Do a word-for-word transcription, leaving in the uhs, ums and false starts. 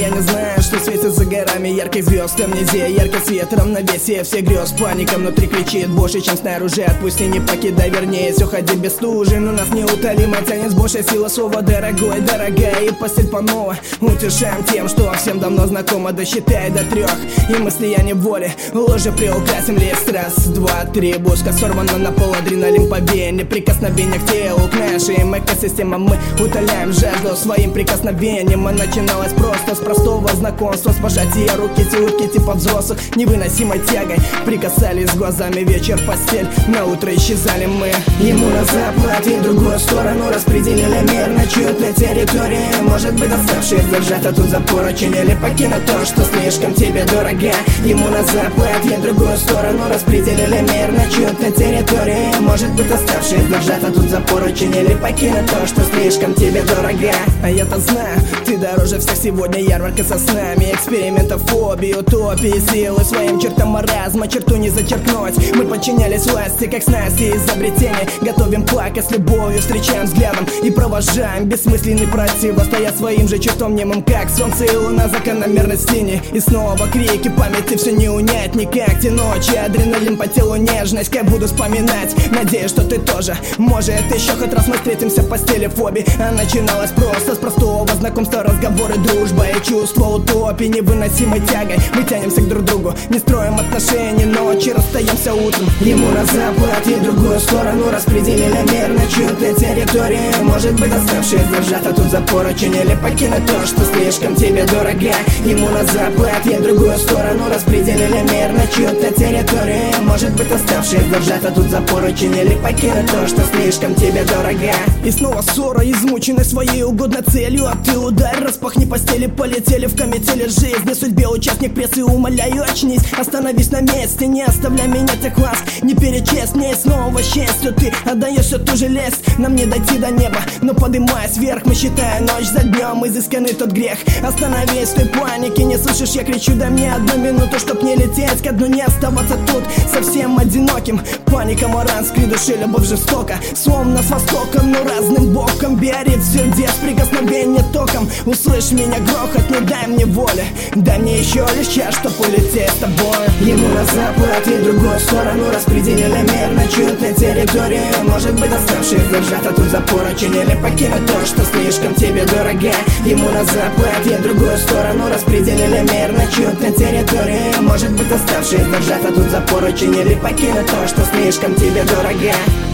я не знаю, что светит за горами ярких звезд. Амнезия, ярко свет, равновесие всех грез. Паника внутри кричит больше, чем снаружи. Отпусти, не покидай, вернее, все ходи без стужи. Но нас неутолимо тянет большая сила слова. Дорогой, дорогая, и постель панова. Утешаем тем, что всем давно знакомо. Досчитай до трех, и мы слияние воли. Ложе приукрасим лист. Раз, два, три, бушка сорвана на пол. Адреналин по вене, прикосновение к телу, к нашей экосистемам. Мы утоляем жажду своим прикосновением. А начиналось просто с простого знакомства, с пожатия руки, тюрки типа взрослых, невыносимой тягой. Прикасались глазами, вечер, постель, на утро исчезали мы. Ему на запад и в другую сторону распределили мир на чью-то территорию. Может быть, оставшись зажато тут за поручень, или покинуть то, что слишком тебе дорого. Ему на запад и в другую сторону распределили мир на чью-то территорию. Может быть, оставшись зажато тут за поручень, или покинуть то, что слишком тебе дорого. А я-то знаю, ты дороже всех сегодня. Ярмарка со снами, экспериментов, фобии, утопии, силы своим чертам маразма, черту не зачеркнуть. Мы подчинялись власти, как снасти изобретения. Готовим пака с любовью, встречаем взглядом и провожаем бессмысленный противостоя своим же чертом немым, как солнце и луна, закономерность линии. И снова крики памяти все не унять никак. Те ночи, адреналин по телу, нежность, как буду вспоминать. Надеюсь, что ты тоже. Может, еще хоть раз мы встретимся в постели фобии. А начиналось просто с простого знакомства, разговоры, дружба и чувство утопии, невыносимой тягой. Мы тянемся к друг другу, не строим отношения, ночи расстаемся утром. Ему на запад и в другую сторону распределили мир на чью-то территорию. Может быть, оставшись зажато тут за поручень, или покинуть то, что слишком тебе дорого. Ему на запад и в другую сторону распределили мир на чью-то территорию. Может быть, оставшись зажато тут за поручень, или покинуть то, что слишком тебе дорого. И снова ссора, измученный своей угодной целью. А ты ударь, распахни постели, полетели в комете жизни. Судьбе участник прессы, умоляю, очнись. Остановись на месте, не оставляй меня так ласк. Не перечесть мне снова счастью. Ты отдаешь все ту же лесть. Нам не дойти до неба, но подымаясь вверх, мы считаем ночь за днем, изысканный тот грех. Остановись в той панике, не слышишь, я кричу, дай мне одну минуту, чтоб не лететь ко дну, не оставаться тут совсем одиноким. Паника, моран, скридуши, любовь жестока, словно с востока, но разным боком берет сердец, прикосновение током. Услышь меня, грохот, не дай мне воли, дай мне еще лишь час, чтоб улететь с тобой. Ему на запад и в другую сторону распределили мир на чью-то территорию. Может быть, оставшись зажато тут за поручень, или покинуть то, что слишком тебе дорого. Ему на запад и в другую сторону распределили мир на чью-то территорию. Может быть, оставшись зажато тут за поручень, или покинуть то, что слишком тебе дорого.